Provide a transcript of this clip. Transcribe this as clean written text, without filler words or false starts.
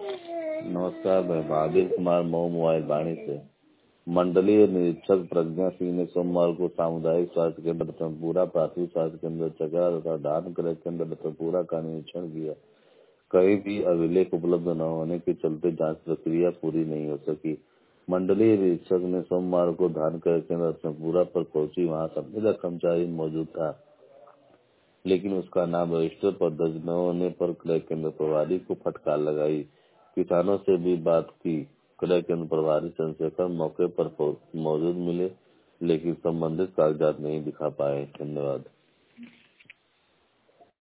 नमस्कार, मैं महावीर कुमार मऊ मोबाइल वाणी से। मंडलीय निरीक्षक प्रज्ञा सिंह ने सोमवार को सामुदायिक स्वास्थ्य केंद्र रतनपुरा, प्राथमिक स्वास्थ्य केंद्र चकरा तथा दान क्रय केंद्र रतनपुरा का निरीक्षण किया। कहीं भी अभिलेख उपलब्ध न होने के चलते जांच प्रक्रिया पूरी नहीं हो सकी। मंडलीय निरीक्षक ने सोमवार को धान क्रय केंद्र रतनपुरा पर पहुंची। वहां संविदा कर्मचारी मौजूद था, लेकिन उसका नाम रजिस्टर पर दर्ज न होने पर क्रय केंद्र प्रभारी को फटकार लगाई। किसानों से भी बात की। क्रय केंद्र प्रभारी चंद्रशेखर मौके पर मौजूद मिले, लेकिन संबंधित कागजात नहीं दिखा पाए। धन्यवाद।